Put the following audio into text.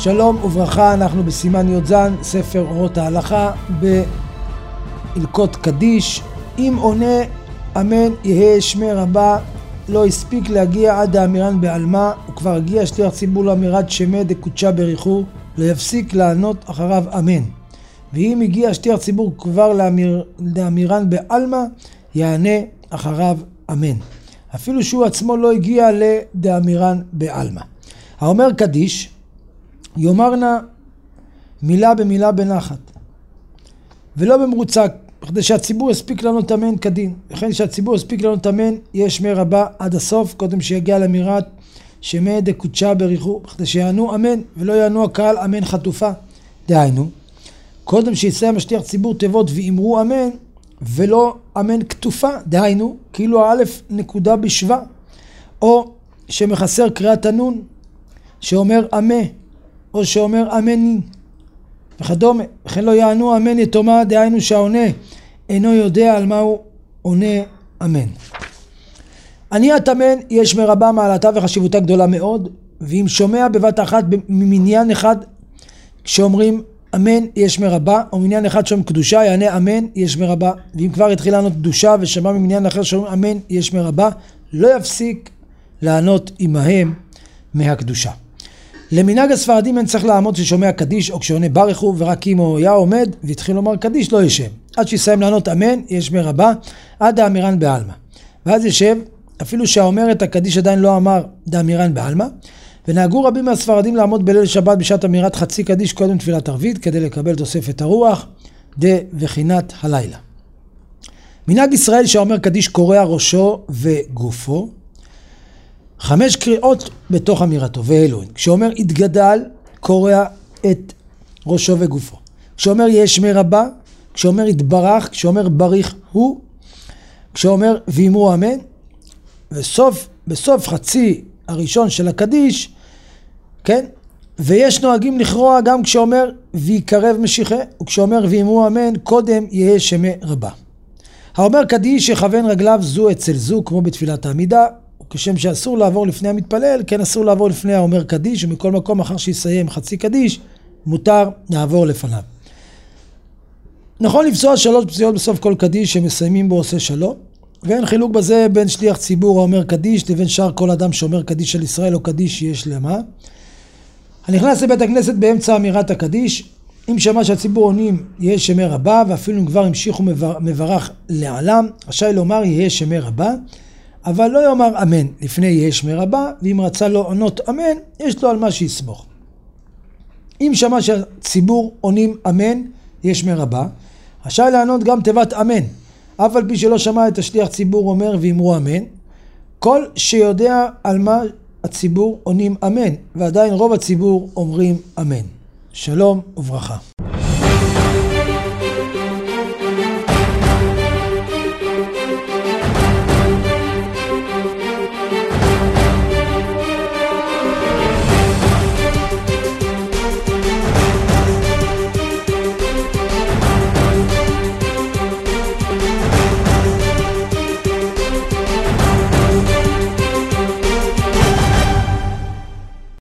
שלום וברכה, אנחנו בסימן י"ז, ספר אורות ההלכה, בהלכות קדיש. אם עונה אמן יהא שמי רבה, לא הספיק להגיע עד האמירן בעלמא, וכבר הגיע שליח ציבור לאמירת שמי דקודשה בריחו, לא יפסיק לענות אחריו אמן. ואם הגיע שליח ציבור כבר לאמירן בעלמא, יענה אחריו אמן. אפילו שהוא עצמו לא הגיע לדאמירן בעלמא. האומר קדיש, יאמרנה מילה במילה בנחת, ולא במרוצק, כדי שהציבור יספיק לענות אמן כדין. וכן שהציבור יספיק לענות אמן, יהיה שמי רבה עד הסוף, קודם שיגיע לאמירת שמי דקודשה בריחו, כדי שיענו אמן, ולא יענו הקהל אמן חטופה. דהיינו, קודם שיסיים השליח ציבור תיבות ואמרו אמן, ולא אמן כתופה, דהיינו, כאילו האלף נקודה בשווה, או שמחסר קריאת הנון, שאומר אמה, או שאומר אמני, וכדומה. וכן לא יענו אמן יתומה, דהיינו שהעונה אינו יודע על מה הוא עונה אמן. עניית אמן יש מרבה מעלתה וחשיבותה גדולה מאוד, ואם שומע בבת אחת ממניין אחד כשאומרים אמן יש מרבה, או מניין אחד שאומרים קדושה יענה אמן יש מרבה, ואם כבר התחיל לענות קדושה ושמע ממניין אחר שאומרים אמן יש מרבה, לא יפסיק לענות עמהם מהקדושה. למנהג הספרדים אין צריך לעמוד ששומע קדיש או כשעונה ברכו, ורק אם הוא היה עומד והתחיל לומר קדיש לא ישב עד שיסיים לענות אמן יש מרבה עד האמירן בעלמא, ואז ישב אפילו שהאומר את הקדיש עדיין לא אמר דאמירן בעלמא. ונהגו רבים מהספרדים לעמוד בליל שבת בשעת אמירת חצי קדיש קודם תפילת ערבית, כדי לקבל תוספת הרוח דבחינת הלילה. מנהג ישראל שהאומר קדיש קורע ראשו וגופו 5 קריאות בתוך אמירתו ואלוהים. כשאומר התגדל קורע את ראשו וגופו. כשאומר יש שמי רבה, כשאומר התברך, כשאומר בריך הוא, כשאומר ואמרו אמן. בסוף חצי הראשון של הקדיש, כן? ויש נוהגים לכרוע גם כשאומר ויקרב משיחה, וכשאומר ואמרו אמן קודם יהיה שמי רבה. האומר קדיש יכוון רגליו זו אצל זו כמו בתפילת העמידה, וכשם שאסור לעבור לפני המתפלל, כן אסור לעבור לפני האומר קדיש, ומכל מקום אחר שיסיים חצי קדיש מותר לעבור לפניו. נכון לפסוע 3 פסיעות בסוף כל קדיש שמסיימים בו עושה שלום, ואין חילוק בזה בין שליח ציבור האומר קדיש לבין שאר כל אדם שאומר קדיש על ישראל או קדיש יש למה. הנכנס לבית הכנסת באמצע אמירת הקדיש, אם שמע שהציבור עונים יהיה שמי רבה, ואפילו אם כבר המשיכו מברך לעלם, רשאי לומר יהיה שמי רבה, אבל לא יאמר אמן לפני יהיה שמי רבה, ואם רצה לו עונות אמן, יש לו על מה שיסמוך. אם שמע שהציבור עונים אמן יהיה שמי רבה, רשאי לענות גם תיבת אמן, אף על פי שלא שמע את השליח ציבור אומר ואמרו אמן, כל שיודע על מה הציבור עונים אמן, ועדיין רוב הציבור אומרים אמן. שלום וברכה.